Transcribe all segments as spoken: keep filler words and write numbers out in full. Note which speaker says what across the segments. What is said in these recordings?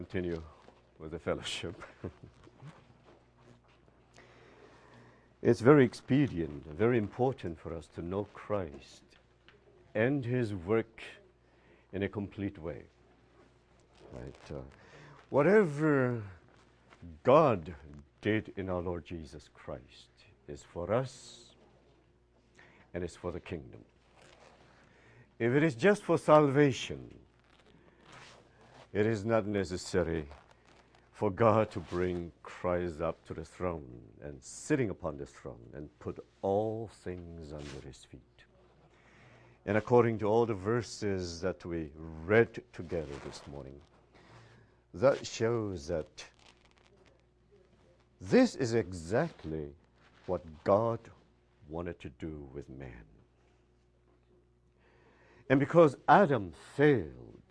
Speaker 1: Continue with the fellowship. It's very expedient, very important for us to know Christ and His work in a complete way. Right? Uh, whatever God did in our Lord Jesus Christ is for us and is for the kingdom. If it is just for salvation, it is not necessary for God to bring Christ up to the throne and sitting upon the throne and put all things under His feet. And according to all the verses that we read together this morning, that shows that this is exactly what God wanted to do with man. And because Adam failed,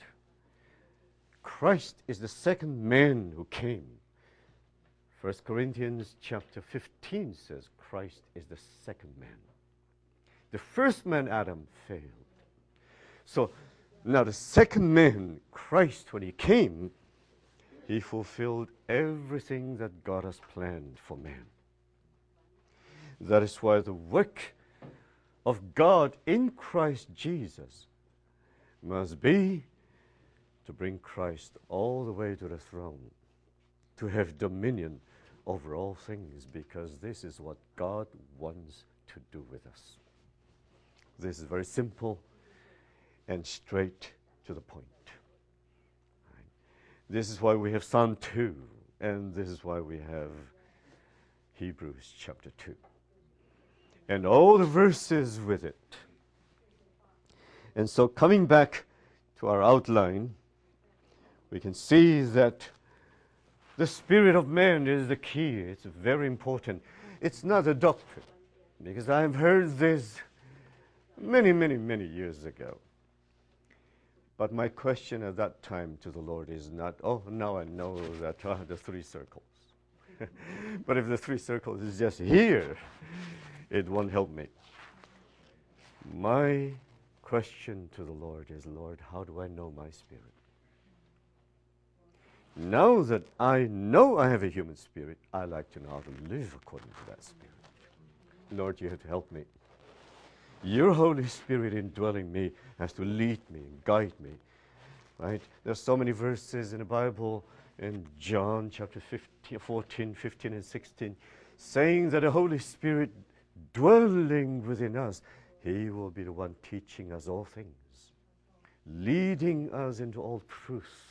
Speaker 1: Christ is the second man who came. First Corinthians chapter fifteen says Christ is the second man. The first man, Adam, failed. So now the second man, Christ, when he came, he fulfilled everything that God has planned for man. That is why the work of God in Christ Jesus must be to bring Christ all the way to the throne, to have dominion over all things, because this is what God wants to do with us. This is very simple and straight to the point. Right. This is why we have Psalm two, and this is why we have Hebrews chapter two. And all the verses with it. And so coming back to our outline, we can see that the spirit of man is the key. It's very important. It's not a doctrine, because I've heard this many, many, many years ago. But my question at that time to the Lord is not, oh, now I know that uh, the three circles. But if the three circles is just here, it won't help me. My question to the Lord is, Lord, how do I know my spirit? Now that I know I have a human spirit, I like to know how to live according to that spirit. Lord, you have to help me. Your Holy Spirit indwelling me has to lead me and guide me. Right? There's so many verses in the Bible, in John chapter fifteen, fourteen, fifteen, and sixteen, saying that the Holy Spirit dwelling within us, He will be the one teaching us all things, leading us into all truth.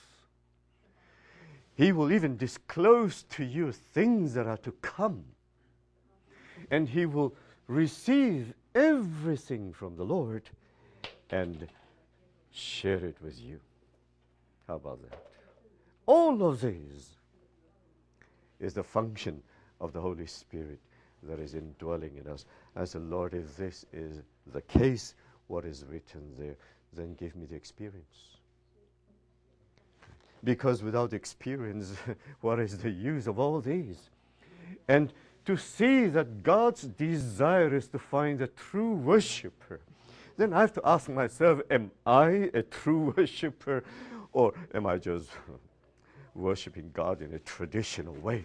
Speaker 1: He will even disclose to you things that are to come. And He will receive everything from the Lord and share it with you. How about that? All of these is the function of the Holy Spirit that is indwelling in us. I said, Lord, if this is the case, what is written there, then give me the experience. Because without experience, what is the use of all these? And to see that God's desire is to find a true worshiper, then I have to ask myself, am I a true worshiper, or am I just worshiping God in a traditional way?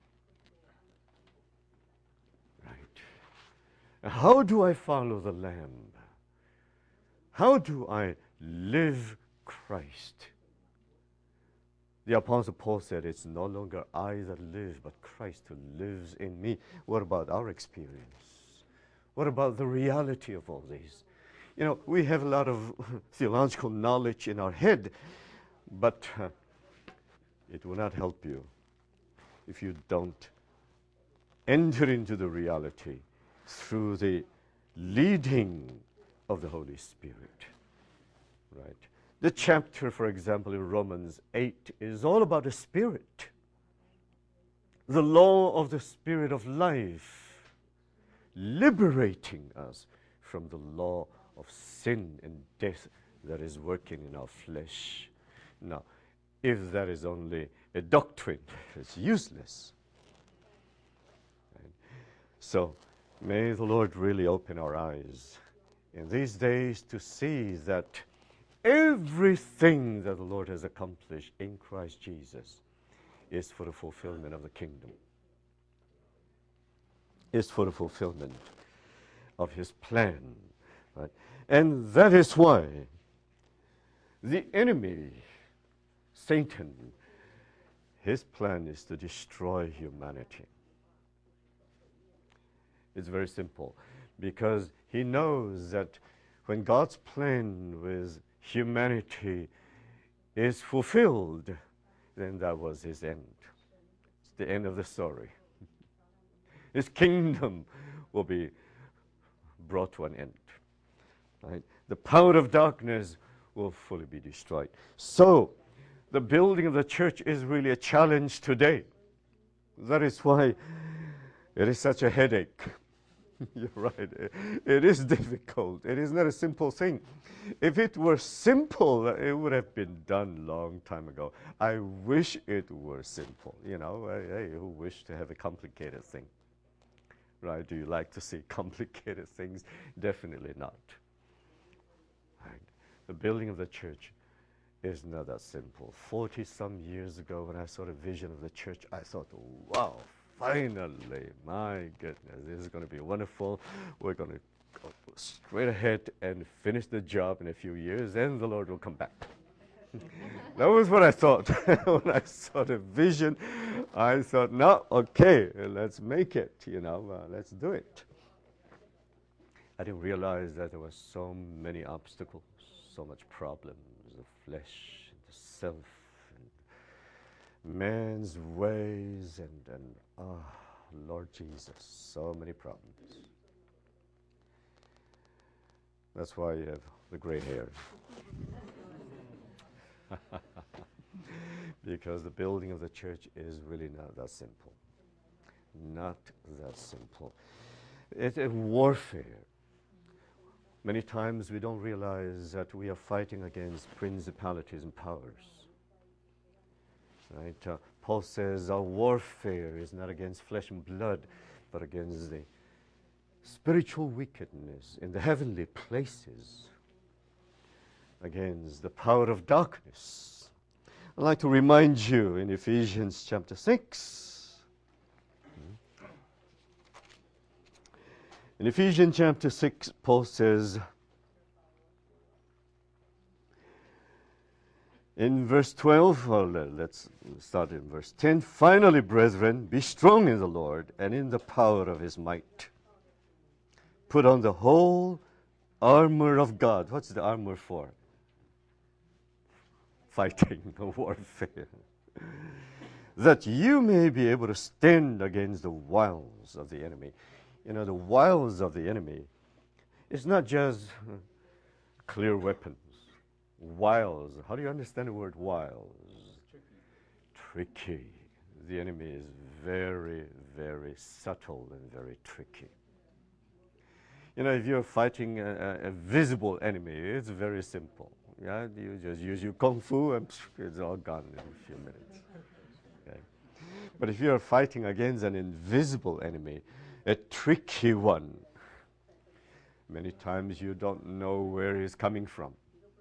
Speaker 1: Right. How do I follow the Lamb? How do I live Christ? The Apostle Paul said, it's no longer I that live, but Christ who lives in me. What about our experience? What about the reality of all these? You know, we have a lot of theological knowledge in our head, but uh, it will not help you if you don't enter into the reality through the leading of the Holy Spirit. Right? The chapter, for example, in Romans eight is all about the Spirit. The law of the Spirit of life, liberating us from the law of sin and death that is working in our flesh. Now, if that is only a doctrine, it's useless. Right? So, may the Lord really open our eyes in these days to see that everything that the Lord has accomplished in Christ Jesus is for the fulfillment of the kingdom. Is for the fulfillment of his plan. Right? And that is why the enemy, Satan, his plan is to destroy humanity. It's very simple, because he knows that when God's plan with humanity is fulfilled, then that was his end. It's the end of the story. His kingdom will be brought to an end. Right? The power of darkness will fully be destroyed. So, the building of the church is really a challenge today. That is why it is such a headache. You're right. It, it is difficult. It is not a simple thing. If it were simple, it would have been done long time ago. I wish it were simple. You know, hey, who wish to have a complicated thing? Right? Do you like to see complicated things? Definitely not. Right? The building of the church is not that simple. Forty some years ago, when I saw the vision of the church, I thought, wow, finally, my goodness, this is going to be wonderful. We're going to go straight ahead and finish the job in a few years, and the Lord will come back. That was what I thought. When I saw the vision, I thought, no, okay, let's make it, you know, uh, let's do it. I didn't realize that there were so many obstacles, so much problems, the flesh, the self, and man's ways, and, and oh, Lord Jesus, so many problems. That's why you have the gray hair. Because the building of the church is really not that simple. Not that simple. It's a warfare. Many times we don't realize that we are fighting against principalities and powers. Right? Uh, Paul says our warfare is not against flesh and blood, but against the spiritual wickedness in the heavenly places, against the power of darkness. I'd like to remind you in Ephesians chapter six. In Ephesians chapter six, Paul says, in verse twelve, well, let's start in verse ten. Finally, brethren, be strong in the Lord and in the power of his might. Put on the whole armor of God. What's the armor for? Fighting, warfare. That you may be able to stand against the wiles of the enemy. You know, the wiles of the enemy is not just clear weapons. Wiles. How do you understand the word wiles? Tricky. Tricky. The enemy is very, very subtle and very tricky. You know, if you're fighting a, a visible enemy, it's very simple. Yeah, you just use your kung fu and it's all gone in a few minutes. Okay. But if you're fighting against an invisible enemy, a tricky one, many times you don't know where he's coming from.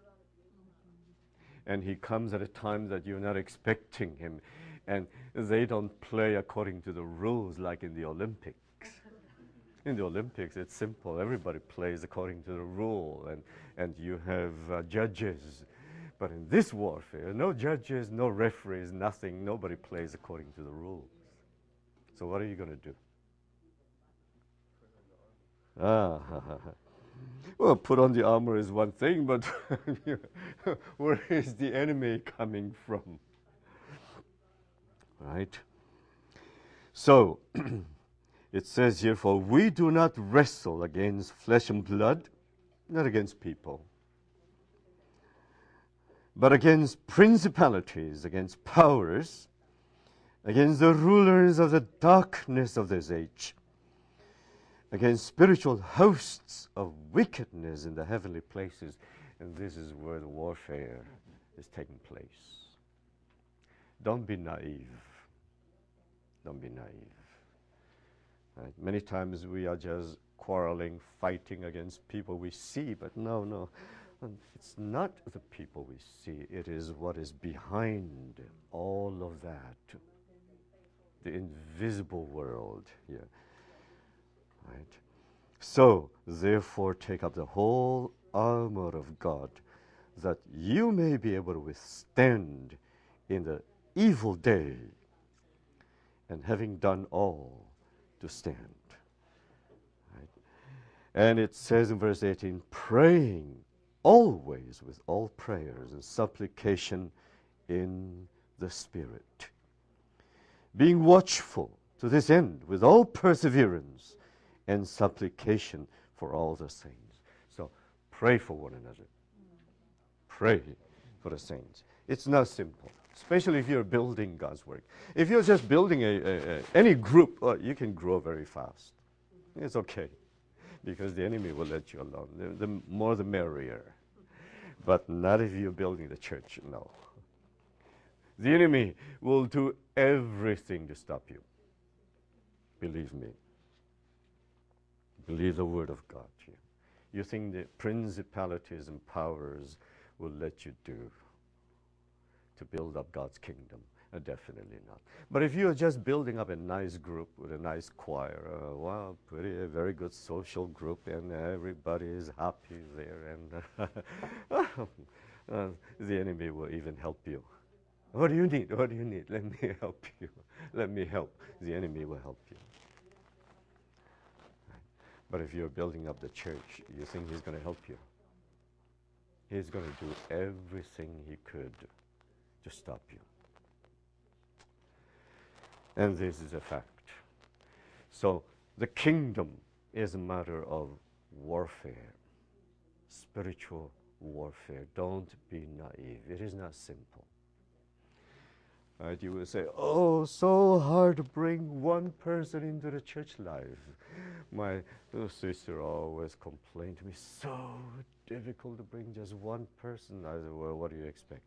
Speaker 1: And he comes at a time that you're not expecting him. And they don't play according to the rules like in the Olympics. In the Olympics, it's simple. Everybody plays according to the rule, and, and you have uh, judges. But in this warfare, no judges, no referees, nothing. Nobody plays according to the rules. So what are you going to do? Ah, well, put on the armor is one thing, but where is the enemy coming from? Right? So, it says here, for we do not wrestle against flesh and blood, not against people, but against principalities, against powers, against the rulers of the darkness of this age, against spiritual hosts of wickedness in the heavenly places. And this is where the warfare is taking place. Don't be naive. Don't be naive. Right? Many times we are just quarreling, fighting against people we see, but no, no. And it's not the people we see, it is what is behind all of that. The invisible world here. Right? So, therefore, take up the whole armor of God, that you may be able to withstand in the evil day, and having done all, to stand. Right? And it says in verse eighteen, praying always with all prayers and supplication in the Spirit, being watchful to this end with all perseverance and supplication for all the saints. So pray for one another. Pray for the saints. It's not simple, especially if you're building God's work. If you're just building a, a, a, any group, uh, you can grow very fast. It's okay, because the enemy will let you alone. The, the more the merrier. But not if you're building the church, no. The enemy will do everything to stop you. Believe me. Believe the word of God here. You think the principalities and powers will let you do to build up God's kingdom? Uh, definitely not. But if you're just building up a nice group with a nice choir, uh, wow, pretty, a very good social group, and everybody is happy there, and uh, uh, the enemy will even help you. What do you need? What do you need? Let me help you. Let me help. The enemy will help you. But if you're building up the church, you think he's going to help you. He's going to do everything he could to stop you. And this is a fact. So the kingdom is a matter of warfare, spiritual warfare. Don't be naive. It is not simple. Right? You will say, oh, so hard to bring one person into the church life. My little sister always complained to me, so difficult to bring just one person. I said, well, what do you expect?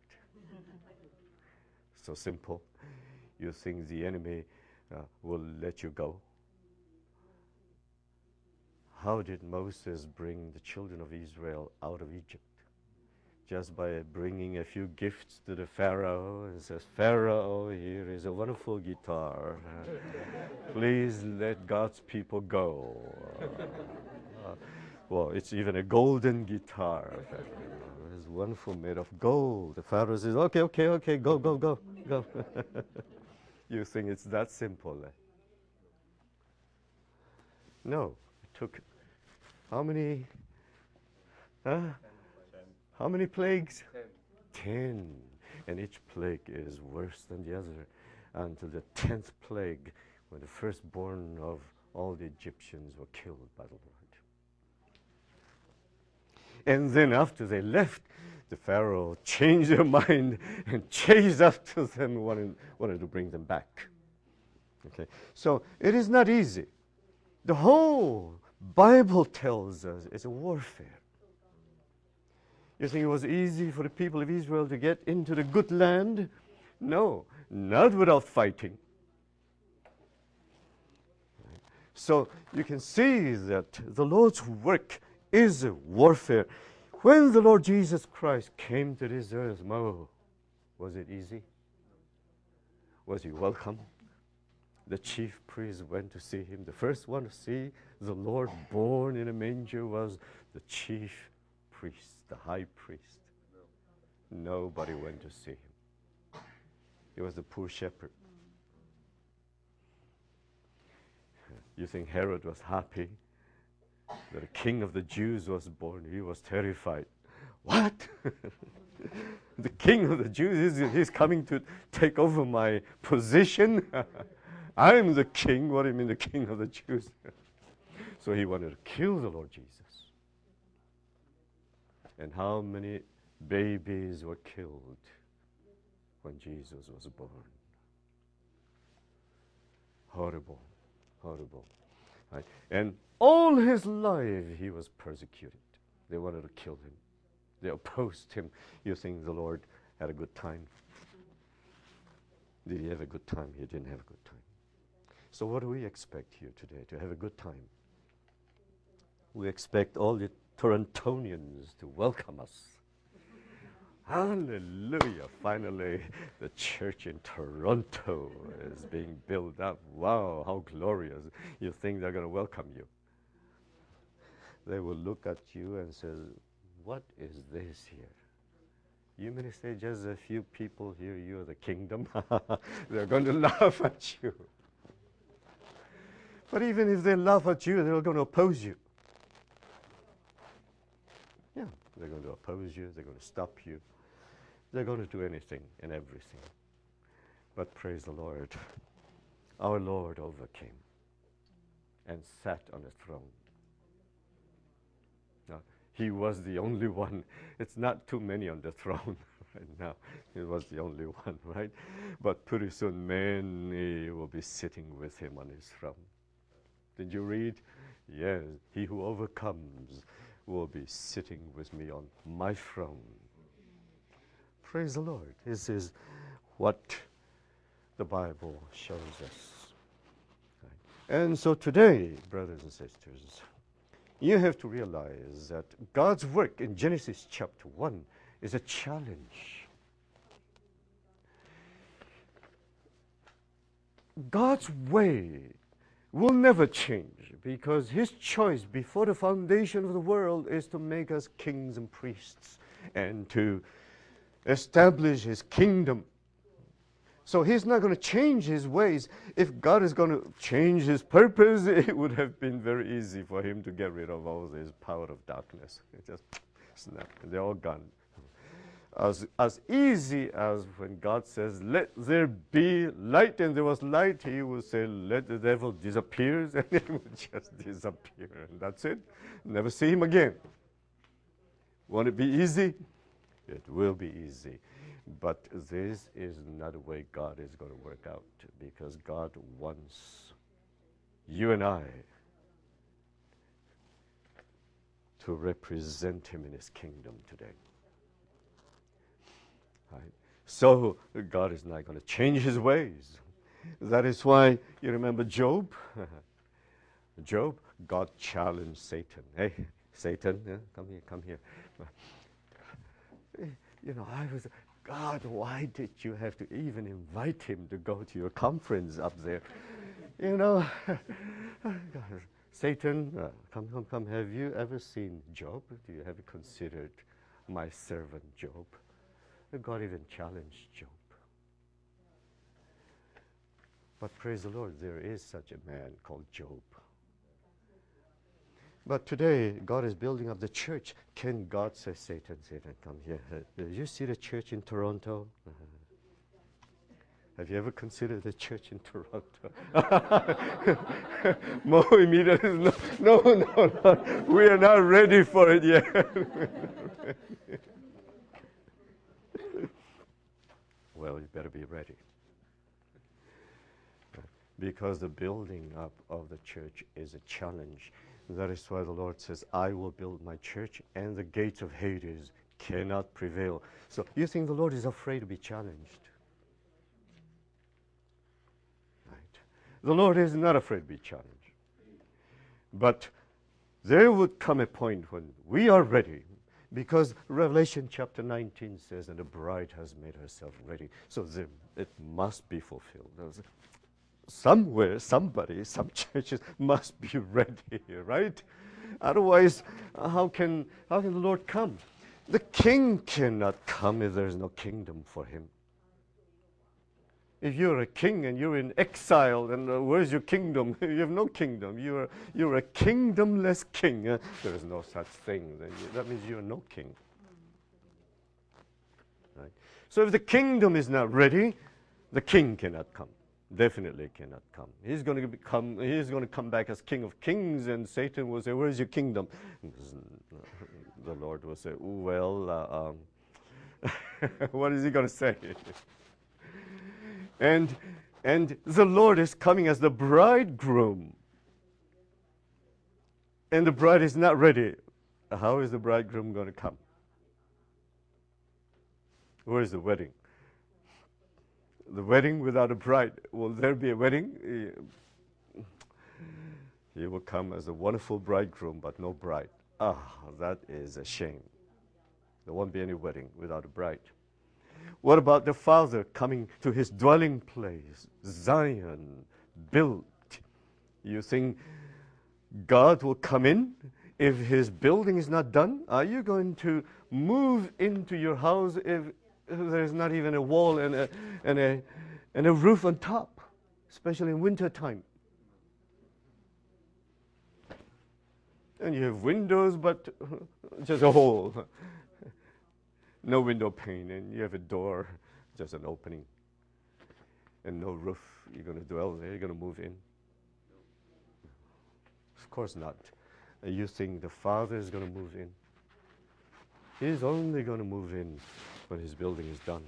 Speaker 1: So simple. You think the enemy uh, will let you go? How did Moses bring the children of Israel out of Egypt? Just by bringing a few gifts to the Pharaoh and says, Pharaoh, here is a wonderful guitar. Uh, please let God's people go. Uh, uh, well, it's even a golden guitar. Uh, it's wonderful, made of gold. The Pharaoh says, okay, okay, okay, go, go, go, go. You think it's that simple? Eh? No, it took how many? Huh? How many plagues? Ten. Ten. And each plague is worse than the other until the tenth plague, when the firstborn of all the Egyptians were killed by the Lord. And then after they left, the Pharaoh changed their mind and chased after them, wanted, wanted to bring them back. Okay, so it is not easy. The whole Bible tells us it's a warfare. You think it was easy for the people of Israel to get into the good land? No, not without fighting. So you can see that the Lord's work is a warfare. When the Lord Jesus Christ came to this earth, oh, was it easy? Was he welcome? The chief priest went to see him. The first one to see the Lord born in a manger was the chief priest, the high priest. No. Nobody went to see him. He was the poor shepherd. You think Herod was happy that a king of the Jews was born? He was terrified. What? The king of the Jews, is he's coming to take over my position? I'm the king. What do you mean, the king of the Jews? So he wanted to kill the Lord Jesus. And how many babies were killed when Jesus was born? Horrible, horrible. Right? And all his life he was persecuted. They wanted to kill him. They opposed him. You think the Lord had a good time? Did he have a good time? He didn't have a good time. So what do we expect here today? To have a good time. We expect all the Torontonians to welcome us. Hallelujah. Finally, the church in Toronto is being built up. Wow, how glorious. You think they're going to welcome you. They will look at you and say, what is this here? You may say just a few people here, you're the kingdom. They're going to laugh at you. But even if they laugh at you, they're going to oppose you. Yeah, they're going to oppose you. They're going to stop you. They're going to do anything and everything. But praise the Lord. Our Lord overcame and sat on the throne. Now, he was the only one. It's not too many on the throne right now. He was the only one, right? But pretty soon many will be sitting with him on his throne. Did you read? Yes, he who overcomes will be sitting with me on my throne. Praise the Lord. This is what the Bible shows us. Right. And so today, brothers and sisters, you have to realize that God's work in Genesis chapter one is a challenge. God's way will never change because his choice before the foundation of the world is to make us kings and priests and to establish his kingdom. So he's not going to change his ways. If God is going to change his purpose, it would have been very easy for him to get rid of all this power of darkness. It just snap, and they're all gone. As, as easy as when God says, let there be light, and there was light, he will say, let the devil disappear, and it will just disappear. And that's it. Never see him again. Want it be easy? It will be easy. But this is not the way God is going to work out, because God wants you and I to represent him in his kingdom today. Right? So God is not going to change his ways. That is why you remember Job. Job, God challenged Satan. Hey, Satan, yeah, come here, come here. You know, I was, God, why did you have to even invite him to go to your conference up there? You know, Satan, uh, come, come, come. Have you ever seen Job? Do you ever considered my servant Job? God even challenged Job. But praise the Lord, there is such a man called Job. But today, God is building up the church. Can God say, Satan, Satan, come here. Uh, did you see the church in Toronto? Uh, have you ever considered the church in Toronto? Mo immediately, no, no, no, no, we are not ready for it yet. Well, you better be ready. Because the building up of the church is a challenge. That is why the Lord says, I will build my church, and the gates of Hades cannot prevail. So you think the Lord is afraid to be challenged? Right. The Lord is not afraid to be challenged. But there would come a point when we are ready, because Revelation chapter nineteen says, and the bride has made herself ready. So there, it must be fulfilled. There's somewhere, somebody, some churches must be ready, right? Otherwise, uh, how can how can the Lord come? The king cannot come if there's no kingdom for him. If you're a king and you're in exile, then uh, where's your kingdom? You have no kingdom. You're you're a kingdomless king. Uh, there is no such thing. Then you, that means you're no king. Right? So if the kingdom is not ready, the king cannot come. Definitely cannot come. He's going to become. He's going to come back as King of Kings, and Satan will say, "Where is your kingdom?" The Lord will say, "Well, uh, um, what is he going to say?" and and the Lord is coming as the bridegroom, and the bride is not ready. How is the bridegroom going to come? Where is the wedding? The wedding without a bride. Will there be a wedding? He will come as a wonderful bridegroom, but no bride. Ah, that is a shame. There won't be any wedding without a bride. What about the Father coming to his dwelling place, Zion, built? You think God will come in if his building is not done? Are you going to move into your house if there's not even a wall and a, and a, and a roof on top, especially in winter time? And you have windows, but just a hole. No window pane, and you have a door, just an opening. And no roof. You're going to dwell there, you're going to move in. Of course not. You think the Father is going to move in? He's only going to move in when his building is done.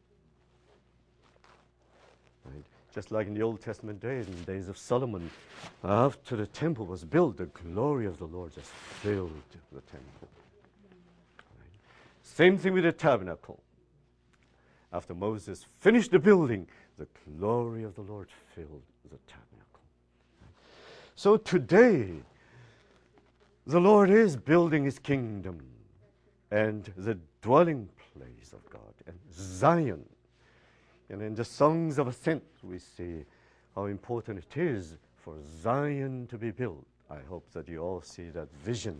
Speaker 1: Right? Just like in the Old Testament days, in the days of Solomon, after the temple was built, the glory of the Lord just filled the temple. Right? Same thing with the tabernacle. After Moses finished the building, the glory of the Lord filled the tabernacle. So today, the Lord is building his kingdom and the dwelling place of God and Zion. And in the songs of ascent, we see how important it is for Zion to be built. I hope that you all see that vision.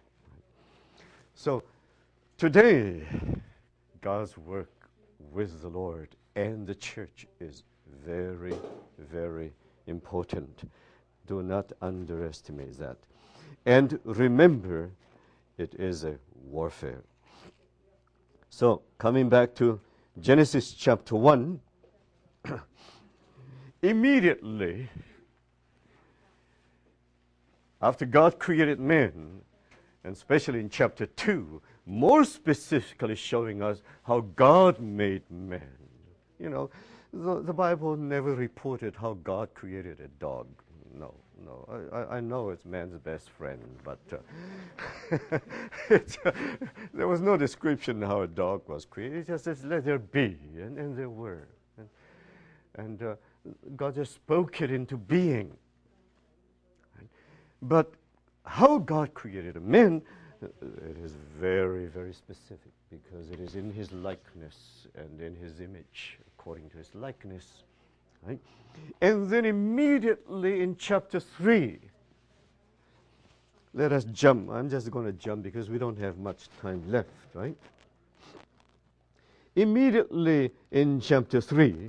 Speaker 1: So today, God's work with the Lord and the church is very, very important. Do not underestimate that. And remember, it is a warfare. So, coming back to Genesis chapter one, immediately after God created man, and especially in chapter two, more specifically showing us how God made man. You know, the, the Bible never reported how God created a dog. No, no. I, I know it's man's best friend, but uh, it's, uh, there was no description how a dog was created. It just says, let there be, and, and there were. And, and uh, God just spoke it into being. But how God created a man, uh, it is very, very specific, because it is in his likeness and in his image, according to his likeness. Right? And then immediately in chapter three, let us jump. I'm just going to jump because we don't have much time left, right? Immediately in chapter three,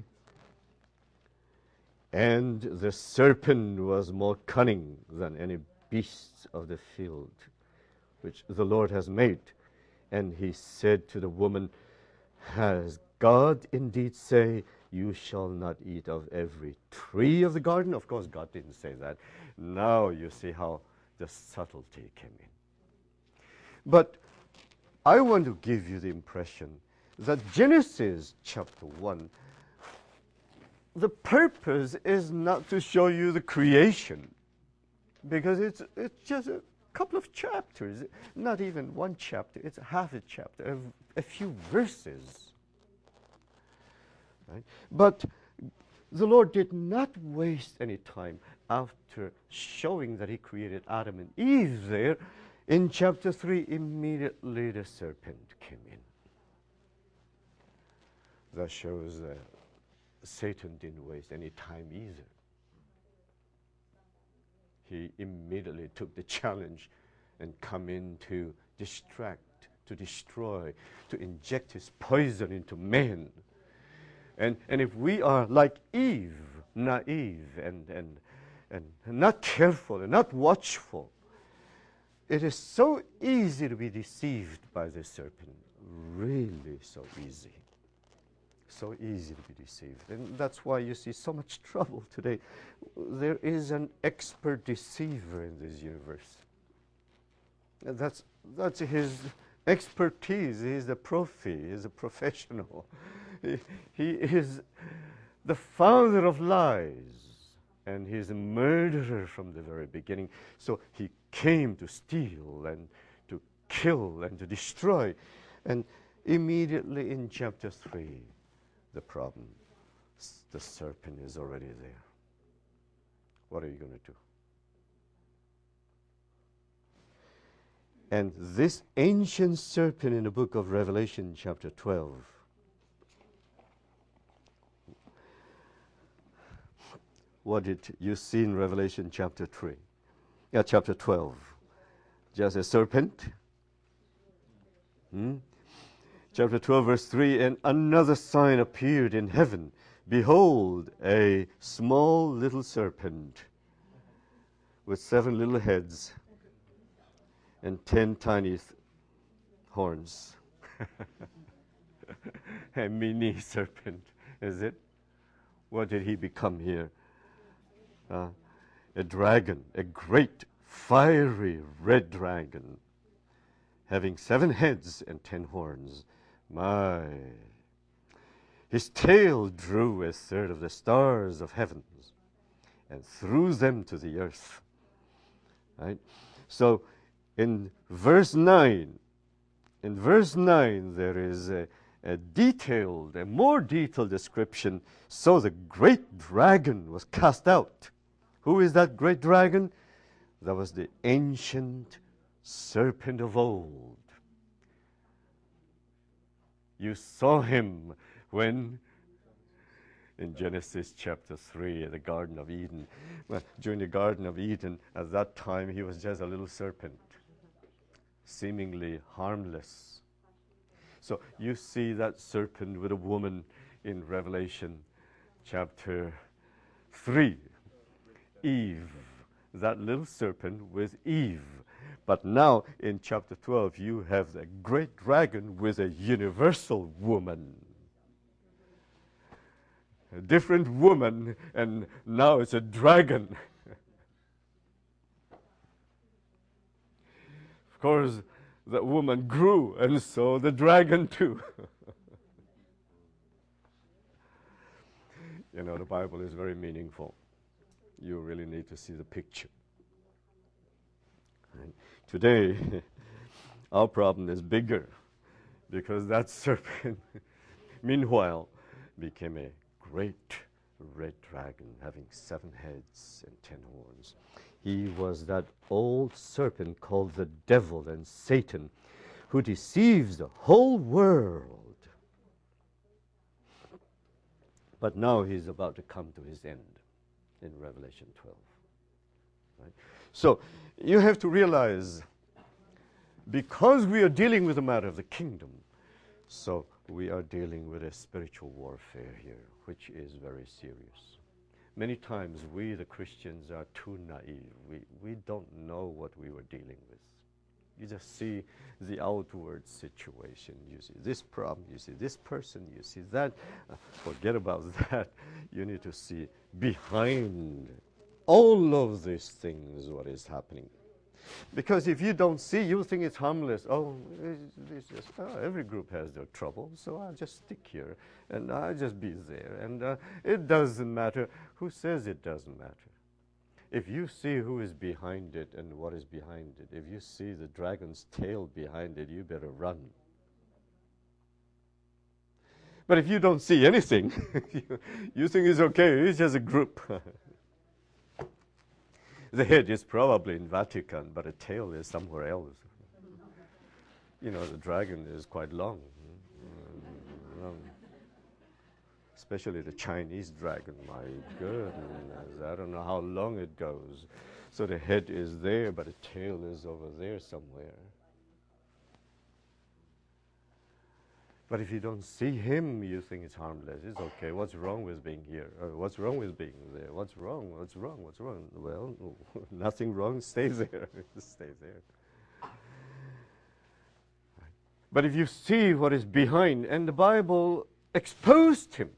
Speaker 1: and the serpent was more cunning than any beasts of the field, which the Lord has made. And he said to the woman, has God indeed say, you shall not eat of every tree of the garden? Of course, God didn't say that. Now you see how the subtlety came in. But I want to give you the impression that Genesis chapter one, the purpose is not to show you the creation, because it's, it's just a couple of chapters, not even one chapter, it's half a chapter, a, a few verses. Right? But the Lord did not waste any time after showing that he created Adam and Eve there. In chapter three, immediately the serpent came in. That shows that Satan didn't waste any time either. He immediately took the challenge and come in to distract, to destroy, to inject his poison into man. And, and if we are like Eve, naive and, and, and not careful and not watchful, it is so easy to be deceived by the serpent. Really so easy. So easy to be deceived. And that's why you see so much trouble today. There is an expert deceiver in this universe. And that's, that's his expertise. He's a profi, he's a professional. He, he is the father of lies, and he's a murderer from the very beginning. So he came to steal and to kill and to destroy. And immediately in chapter three, the problem, the serpent is already there. What are you going to do? And this ancient serpent in the book of Revelation chapter twelve, what did you see in Revelation chapter three? Yeah, chapter twelve. Just a serpent. Hmm? Chapter twelve, verse three, and another sign appeared in heaven. Behold, a small little serpent with seven little heads and ten tiny th- horns. A mini serpent, is it? What did he become here? Uh, a dragon, a great fiery red dragon, having seven heads and ten horns. My. His tail drew a third of the stars of heavens and threw them to the earth. Right? So in verse nine, in verse nine there is a, a detailed, a more detailed description. So the great dragon was cast out. Who is that great dragon? That was the ancient serpent of old. You saw him when, in Genesis chapter three, in the Garden of Eden, well, during the Garden of Eden, at that time he was just a little serpent, seemingly harmless. So you see that serpent with a woman in Revelation chapter three, Eve, that little serpent with Eve. But now in chapter twelve, you have the great dragon with a universal woman. A different woman, and now it's a dragon. Of course, the woman grew, and so the dragon too. You know, the Bible is very meaningful. You really need to see the picture. And today, our problem is bigger because that serpent, meanwhile, became a great red dragon having seven heads and ten horns. He was that old serpent called the devil and Satan, who deceives the whole world. But now he's about to come to his end in Revelation twelve. Right? So you have to realize, because we are dealing with the matter of the kingdom, so we are dealing with a spiritual warfare here, which is very serious. Many times we, the Christians, are too naive. We, we don't know what we were dealing with. You just see the outward situation. You see this problem, you see this person, you see that. Uh, forget about that. You need to see behind all of these things what is happening. Because if you don't see, you think it's harmless. Oh, it's, it's just, oh, every group has their trouble, so I'll just stick here, and I'll just be there. And uh, it doesn't matter. Who says it doesn't matter? If you see who is behind it and what is behind it, if you see the dragon's tail behind it, you better run. But if you don't see anything, you, you think it's okay, it's just a group. The head is probably in Vatican, but the tail is somewhere else. You know, the dragon is quite long. long. Especially the Chinese dragon, my goodness. I don't know how long it goes. So the head is there, but the tail is over there somewhere. But if you don't see him, you think it's harmless. It's okay. What's wrong with being here? Or what's wrong with being there? What's wrong? What's wrong? What's wrong? Well, nothing wrong. Stay there. Stay there. But if you see what is behind, and the Bible exposed him,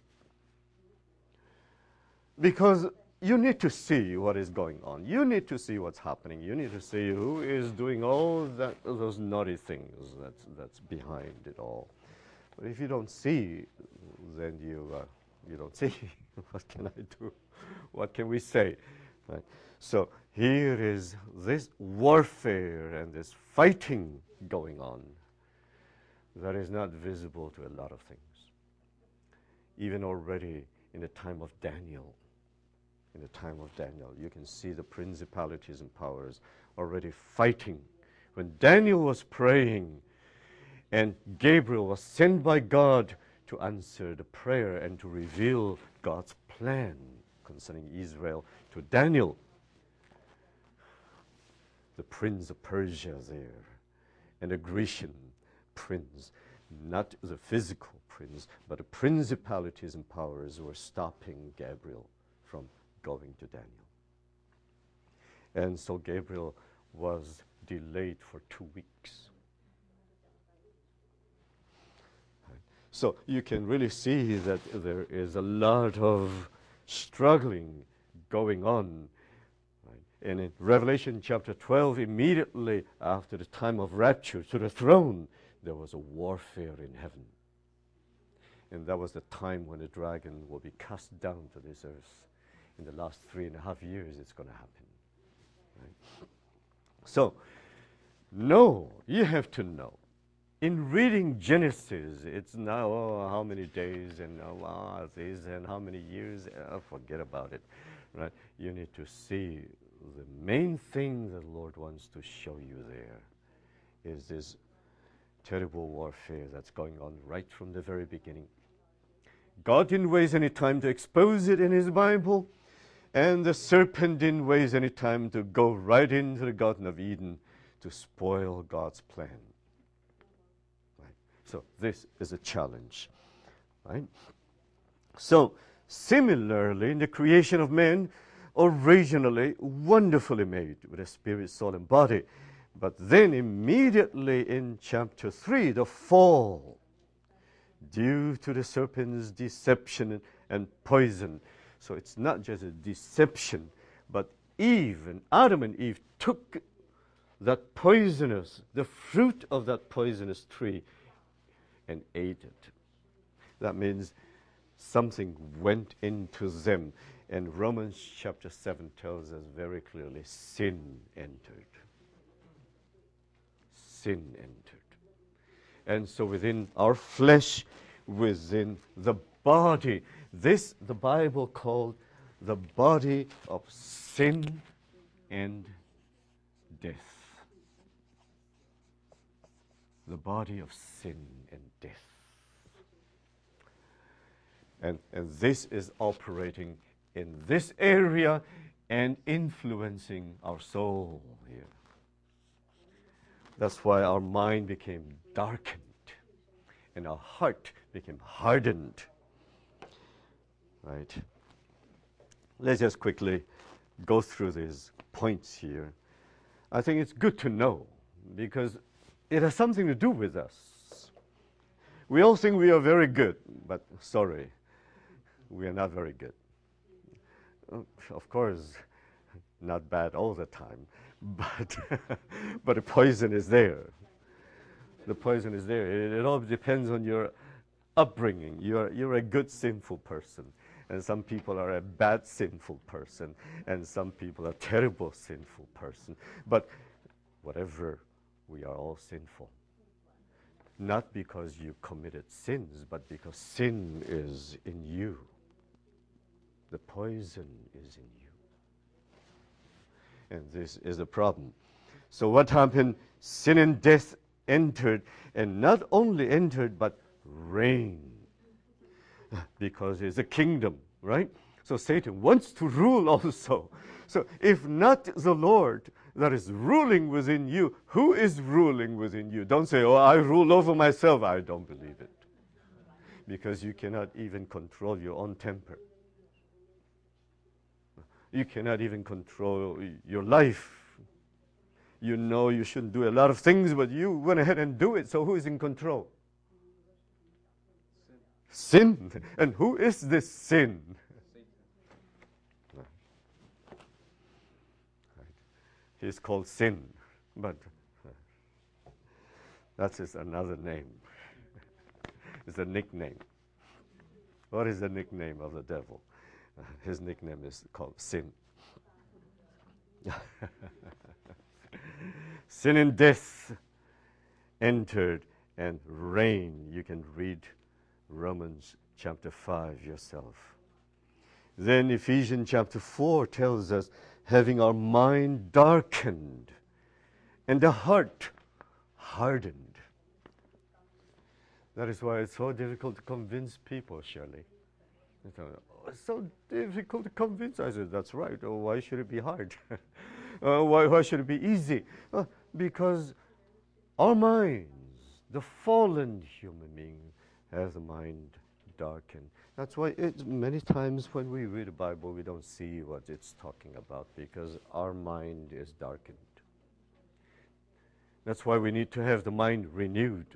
Speaker 1: because you need to see what is going on. You need to see what's happening. You need to see who is doing all that, those naughty things that's, that's behind it all. But if you don't see, then you uh, you don't see. What can I do? What can we say? Right? So here is this warfare and this fighting going on that is not visible to a lot of things. Even already in the time of Daniel, in the time of Daniel, you can see the principalities and powers already fighting when Daniel was praying and Gabriel was sent by God to answer the prayer and to reveal God's plan concerning Israel to Daniel, the prince of Persia is there, and the Grecian prince, not the physical prince, but the principalities and powers were stopping Gabriel from going to Daniel. And so Gabriel was delayed for two weeks. So you can really see that there is a lot of struggling going on. Right? And in Revelation chapter twelve, immediately after the time of rapture to the throne, there was a warfare in heaven. And that was the time when the dragon will be cast down to this earth. In the last three and a half years, it's going to happen. Right? So, no, you have to know. In reading Genesis, it's now, oh, how many days and oh, wow, this and how many years. Oh, forget about it. Right? You need to see the main thing that the Lord wants to show you there is this terrible warfare that's going on right from the very beginning. God didn't waste any time to expose it in His Bible, and the serpent didn't waste any time to go right into the Garden of Eden to spoil God's plan. Right? So this is a challenge. Right? So similarly, in the creation of man, originally wonderfully made with a spirit, soul, and body, but then immediately in chapter three, the fall, due to the serpent's deception and poison. So it's not just a deception, but Eve and Adam and Eve took that poisonous, the fruit of that poisonous tree, and ate it. That means something went into them. And Romans chapter seven tells us very clearly, sin entered. Sin entered. And so within our flesh, within the body, this the Bible called the body of sin and death. The body of sin and death. And, and this is operating in this area and influencing our soul here. That's why our mind became darkened and our heart became hardened. Right? Let's just quickly go through these points here. I think it's good to know because it has something to do with us. We all think we are very good, but sorry, we are not very good. Of course, not bad all the time, but but the poison is there. The poison is there. It, it all depends on your upbringing. You're you're a good sinful person, and some people are a bad sinful person, and some people are terrible sinful person. But whatever, we are all sinful. Not because you committed sins, but because sin is in you. The poison is in you. And this is the problem. So what happened? Sin and death entered, and not only entered, but reigned. Because it's a kingdom, right? So Satan wants to rule also. So if not the Lord that is ruling within you, who is ruling within you? Don't say, oh, I rule over myself. I don't believe it. Because you cannot even control your own temper. You cannot even control your life. You know you shouldn't do a lot of things, but you went ahead and do it. So who is in control? Sin. Sin. And who is this sin? Right. He's called sin, but that's just another name. It's a nickname. What is the nickname of the devil? His nickname is called sin. Sin and death entered and reigned. You can read Romans chapter five yourself. Then Ephesians chapter four tells us, having our mind darkened and the heart hardened. That is why it's so difficult to convince people, Shirley. It's so difficult to convince. I said, that's right. Oh, why should it be hard? uh, why, why should it be easy? Uh, because our minds, the fallen human being, has the mind darkened. That's why it, many times when we read the Bible, we don't see what it's talking about because our mind is darkened. That's why we need to have the mind renewed.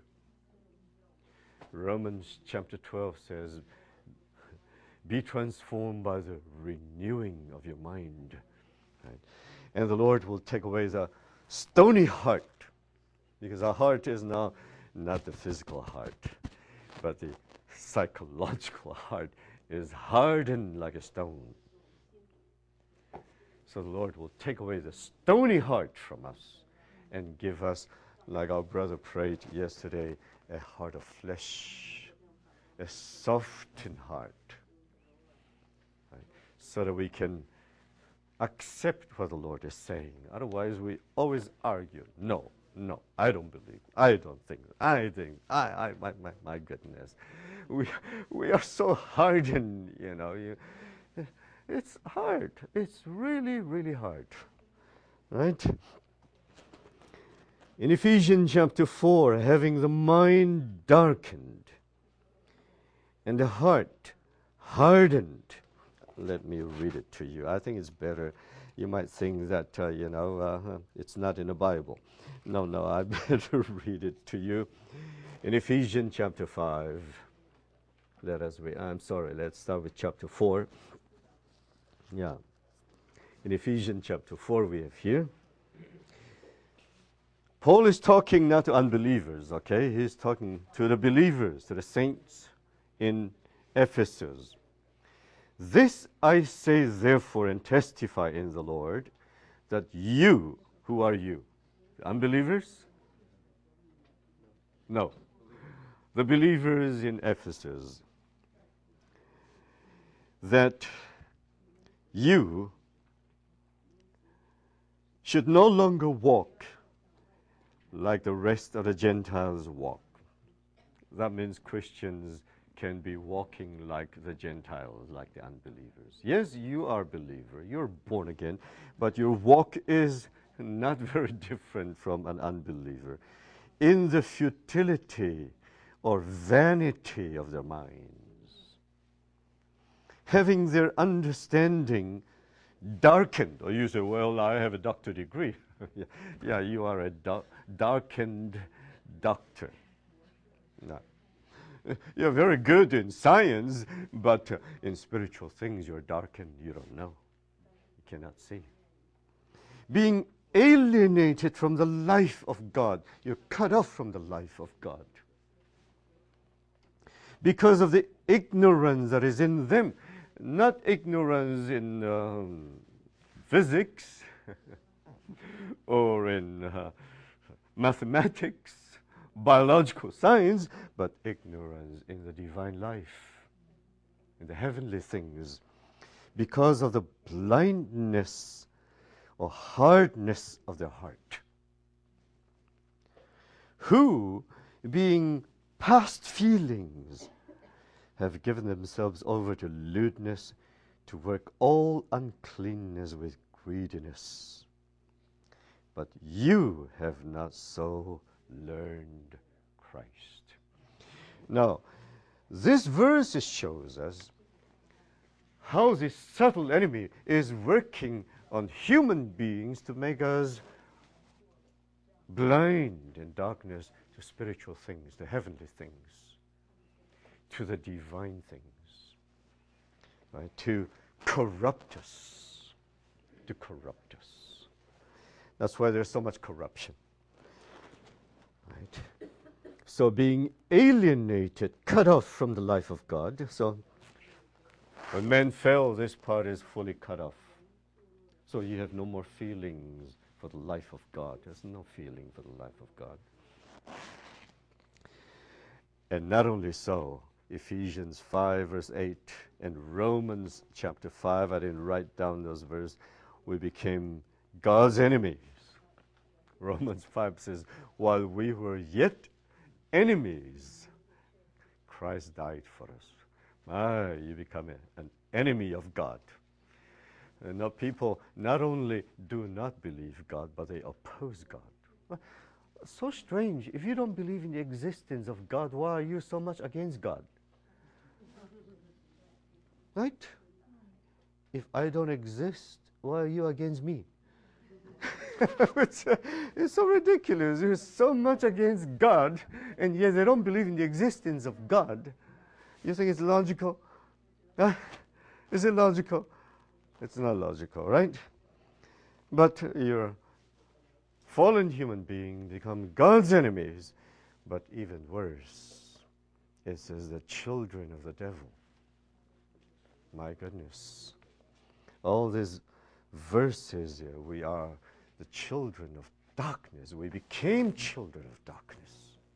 Speaker 1: Romans chapter twelve says, be transformed by the renewing of your mind. Right? And the Lord will take away the stony heart, because our heart is now not the physical heart, but the psychological heart is hardened like a stone. So the Lord will take away the stony heart from us and give us, like our brother prayed yesterday, a heart of flesh, a softened heart, right? So that we can accept what the Lord is saying. Otherwise, we always argue. No, no, I don't believe. I don't think. I think. I, I, my, my, my goodness, we, we are so hardened. You know, you, it's hard. It's really, really hard, right? In Ephesians chapter four, having the mind darkened and the heart hardened. Let me read it to you. I think it's better. You might think that, uh, you know, uh, it's not in the Bible. No, no, I better read it to you. In Ephesians chapter five, let us read. I'm sorry, let's start with chapter four. Yeah. In Ephesians chapter four, we have here. Paul is talking not to unbelievers, okay? He's talking to the believers, to the saints in Ephesus. This I say therefore and testify in the Lord, that you, who are you? The unbelievers? No. The believers in Ephesus, that you should no longer walk like the rest of the Gentiles walk. That means Christians can be walking like the Gentiles, like the unbelievers. Yes, you are a believer, you're born again, but your walk is not very different from an unbeliever. In the futility or vanity of their minds, having their understanding darkened. Or you say, well, I have a doctor degree. yeah, yeah, you are a do- darkened doctor. No. You're very good in science, but uh, in spiritual things you're darkened. You don't know. You cannot see. Being alienated from the life of God. You're cut off from the life of God. Because of the ignorance that is in them. Not ignorance in um, physics or in uh, mathematics, biological science, but ignorance in the divine life, in the heavenly things, because of the blindness or hardness of their heart, who, being past feelings, have given themselves over to lewdness, to work all uncleanness with greediness. But you have not so learned Christ. Now, this verse shows us how this subtle enemy is working on human beings to make us blind in darkness to spiritual things, to heavenly things, to the divine things, right? To corrupt us, to corrupt us. That's why there's so much corruption, right? So being alienated, cut off from the life of God. So when man fell, this part is fully cut off. So you have no more feelings for the life of God. There's no feeling for the life of God. And not only so, Ephesians five verse eight and Romans chapter five, I didn't write down those verses, we became God's enemies. Romans five says, while we were yet enemies, Christ died for us. Ah, you become a, an enemy of God. And now people not only do not believe God, but they oppose God. Well, so strange. If you don't believe in the existence of God, why are you so much against God? Right? If I don't exist, why are you against me? it's, uh, it's so ridiculous. You're so much against God, and yet they don't believe in the existence of God. You think it's logical? Uh, is it logical? It's not logical, right? But you're fallen human being become God's enemies. But even worse, it says the children of the devil. My goodness. All these verses here, we are the children of darkness. We became children of darkness.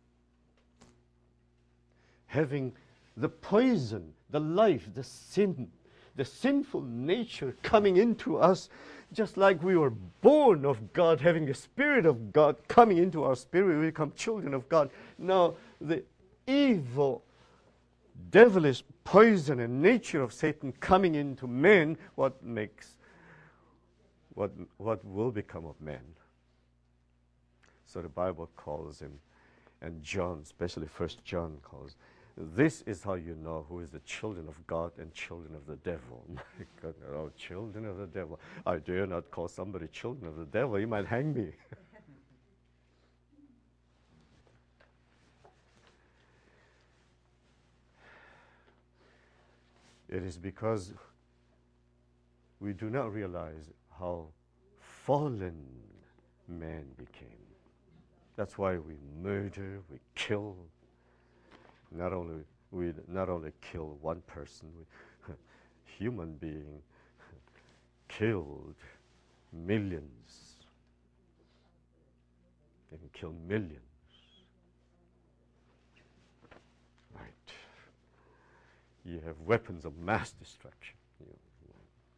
Speaker 1: Having the poison, the life, the sin, the sinful nature coming into us, just like we were born of God, having the Spirit of God coming into our spirit, we become children of God. Now, the evil, devilish poison and nature of Satan coming into men, what makes, what, what will become of man? So the Bible calls him, and John, especially First John calls, this is how you know who is the children of God and children of the devil. My God, oh, children of the devil. I dare not call somebody children of the devil. He might hang me. It is because we do not realize how fallen man became. That's why we murder, we kill. Not only we not only kill one person, we, human being killed millions. They can kill millions. Right. You have weapons of mass destruction. You know.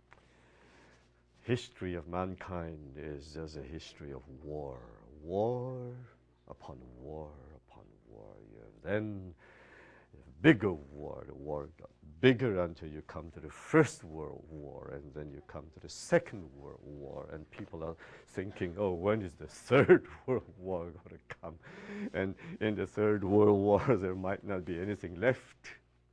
Speaker 1: History of mankind is just a history of war. War upon war upon war. You have then bigger war. The war got bigger until you come to the First World War, and then you come to the Second World War, and people are thinking, oh, when is the Third World War going to come? And in the Third World War, there might not be anything left.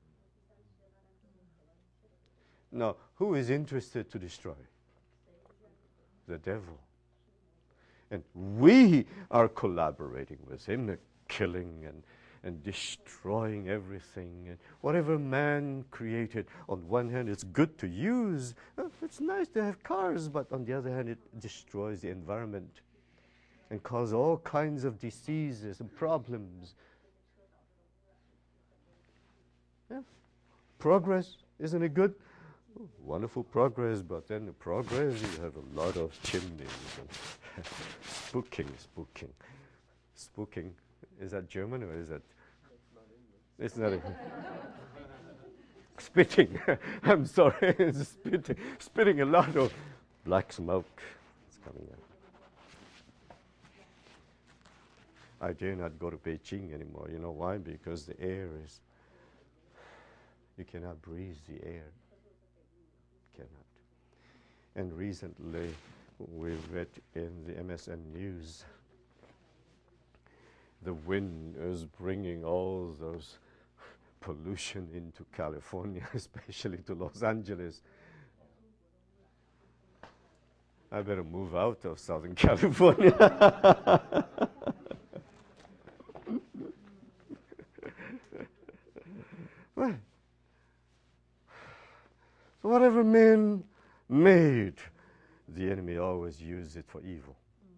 Speaker 1: Now, who is interested to destroy? The devil. And we are collaborating with him, uh, killing and and destroying everything. And whatever man created, on one hand, it's good to use. Uh, it's nice to have cars, but on the other hand, it destroys the environment and causes all kinds of diseases and problems. Yeah. Progress, isn't it good? Oh, wonderful progress, but then the progress, you have a lot of chimneys and spooking, spooking. Spooking. Is that German or is that? It's not. It's not a spitting. I'm sorry. It's spitting. Spitting a lot of black smoke. It's coming out. I dare not go to Beijing anymore. You know why? Because the air is. You cannot breathe the air. Cannot. And recently, we read in the M S N News. The wind is bringing all those pollution into California, especially to Los Angeles. I better move out of Southern California. Well, so whatever man made, the enemy always used it for evil.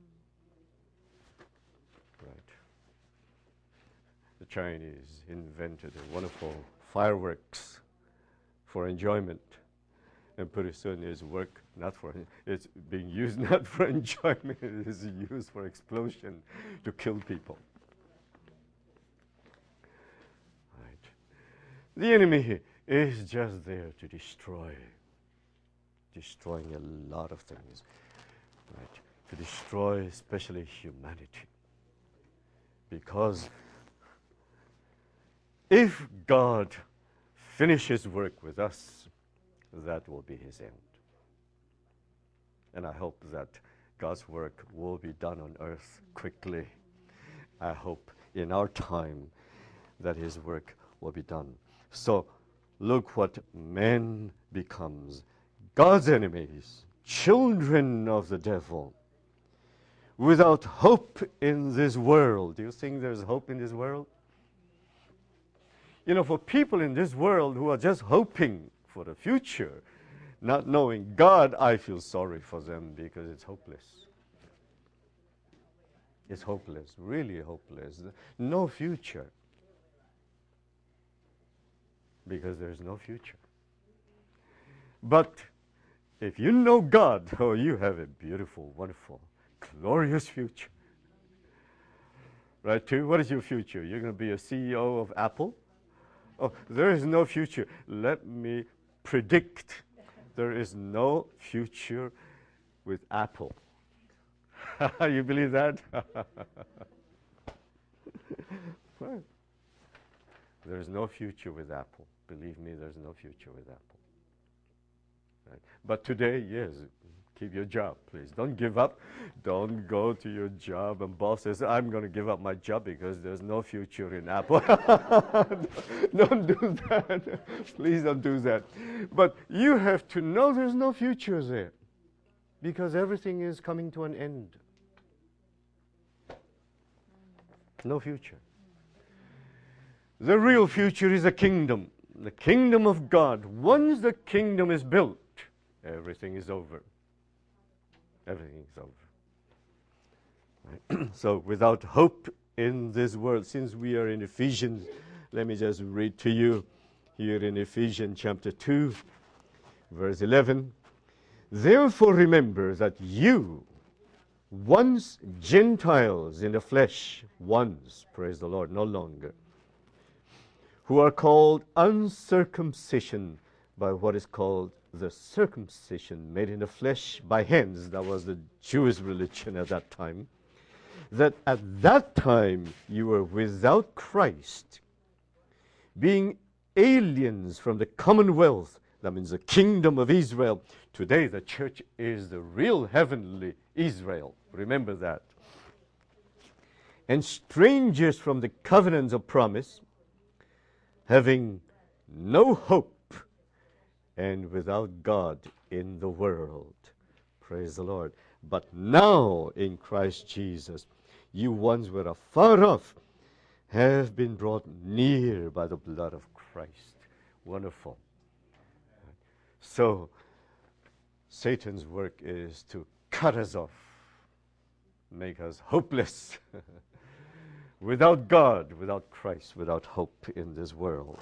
Speaker 1: The Chinese invented a wonderful fireworks for enjoyment, and pretty soon it's work not for it's being used not for enjoyment. It is used for explosion to kill people. Right. The enemy is just there to destroy, destroying a lot of things. Right. to destroy especially humanity. Because if God finishes work with us, that will be his end. And I hope that God's work will be done on earth quickly. I hope in our time that his work will be done. So look what man becomes. God's enemies, children of the devil, without hope in this world. Do you think there's hope in this world? You know, for people in this world who are just hoping for the future, not knowing God, I feel sorry for them because it's hopeless. It's hopeless, really hopeless. No future. Because there's no future. But if you know God, oh, you have a beautiful, wonderful, glorious future. Right, too? What is your future? You're going to be a C E O of Apple? Oh, there is no future. Let me predict there is no future with Apple. You believe that? Well, there's no future with Apple. Believe me, there's no future with Apple. Right? But today, yes, keep your job, please. Don't give up. Don't go to your job and boss says, I'm going to give up my job because there's no future in Apple. Don't do that. Please don't do that. But you have to know there's no future there because everything is coming to an end. No future. The real future is a kingdom. The kingdom of God. Once the kingdom is built, everything is over. Everything is over. Right? So without hope in this world, since we are in Ephesians, let me just read to you here in Ephesians chapter two, verse eleven. Therefore remember that you, once Gentiles in the flesh, once, praise the Lord, no longer, who are called uncircumcision by what is called the circumcision made in the flesh by hands. That was the Jewish religion at that time. That at that time you were without Christ, being aliens from the commonwealth, that means the kingdom of Israel. Today the church is the real heavenly Israel. Remember that. And strangers from the covenants of promise, having no hope and without God in the world. Praise the Lord. But now in Christ Jesus, you once were afar off, have been brought near by the blood of Christ. Wonderful. So, Satan's work is to cut us off, make us hopeless, without God, without Christ, without hope in this world.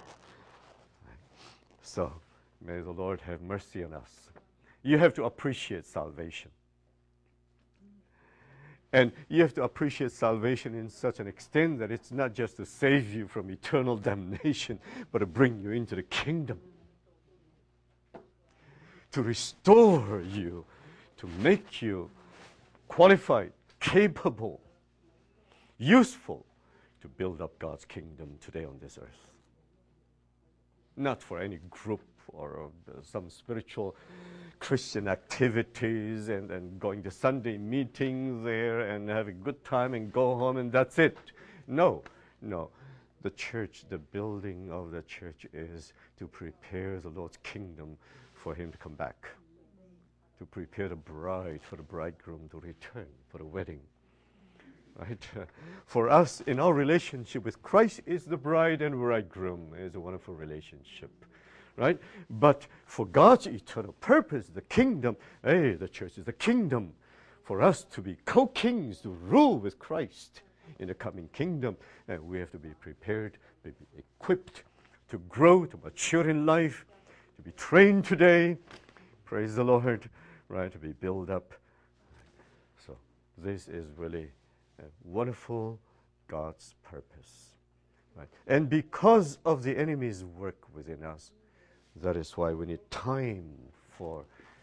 Speaker 1: So, may the Lord have mercy on us. You have to appreciate salvation. And you have to appreciate salvation in such an extent that it's not just to save you from eternal damnation, but to bring you into the kingdom. To restore you, to make you qualified, capable, useful to build up God's kingdom today on this earth. Not for any group or uh, some spiritual Christian activities and, and going to Sunday meetings there and have a good time and go home and that's it. No, no. The church, the building of the church is to prepare the Lord's kingdom for him to come back. To prepare the bride for the bridegroom to return for the wedding. Right? Uh, for us, in our relationship with Christ is the bride and bridegroom. It's a wonderful relationship. Right? But for God's eternal purpose, the kingdom, hey, the church is the kingdom. For us to be co-kings, to rule with Christ in the coming kingdom, and we have to be prepared, be equipped to grow, to mature in life, to be trained today, praise the Lord, right, to be built up. So this is really a wonderful God's purpose. Right? And because of the enemy's work within us, that is why we need time for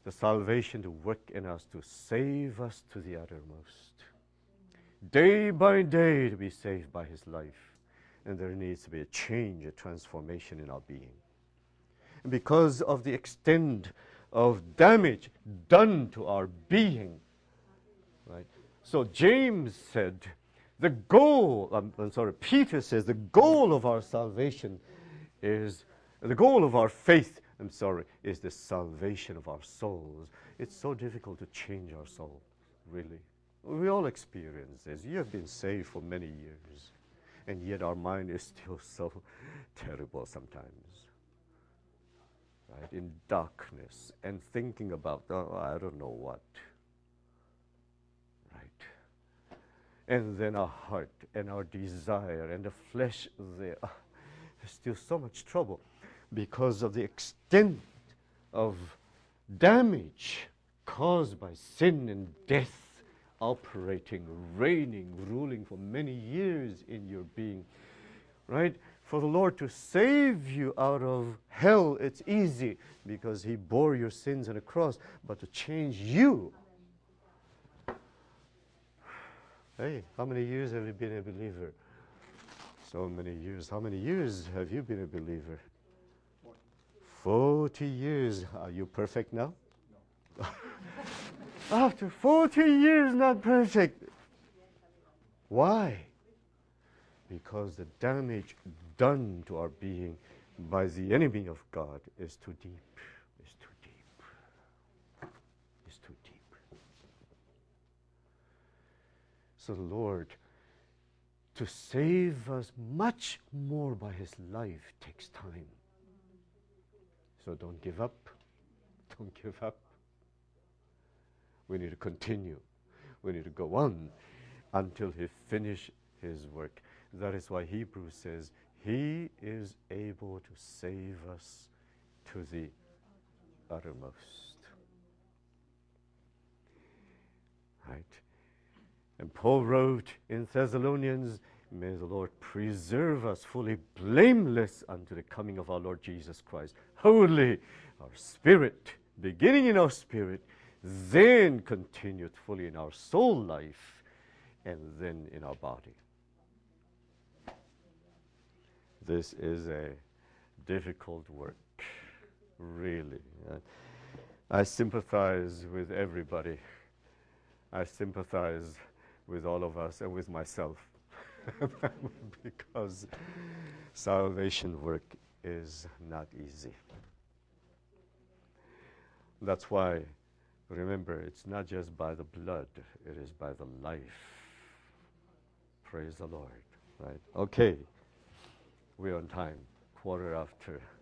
Speaker 1: the salvation to work in us to save us to the uttermost. Day by day to be saved by his life. And there needs to be a change, a transformation in our being. And because of the extent of damage done to our being, right? So James said, the goal, I'm, I'm sorry, Peter says, the goal of our salvation is, the goal of our faith, I'm sorry, is the salvation of our souls. It's so difficult to change our soul, really. We all experience this. You have been saved for many years, and yet our mind is still so terrible sometimes, right? In darkness and thinking about, oh, I don't know what, right? And then our heart and our desire and the flesh there, oh, there's still so much trouble because of the extent of damage caused by sin and death operating, reigning, ruling for many years in your being, right? For the Lord to save you out of hell, it's easy because he bore your sins on a cross, but to change you, hey, how many years have you been a believer? So many years. How many years have you been a believer? Forty years. Are you perfect now? No. After forty years, not perfect. Why? Because the damage done to our being by the enemy of God is too deep. It's too deep. It's too deep. So the Lord, to save us much more by his life, takes time. So don't give up. Don't give up. We need to continue. We need to go on until he finish his work. That is why Hebrews says, he is able to save us to the uttermost. Right? And Paul wrote in Thessalonians, may the Lord preserve us fully blameless unto the coming of our Lord Jesus Christ. Holy, our spirit, beginning in our spirit, then continued fully in our soul life, and then in our body. This is a difficult work, really. I sympathize with everybody. I sympathize with all of us and with myself because salvation work is not easy. That's why, remember, it's not just by the blood, it is by the life. Praise the Lord, right? Okay, we're on time, quarter after.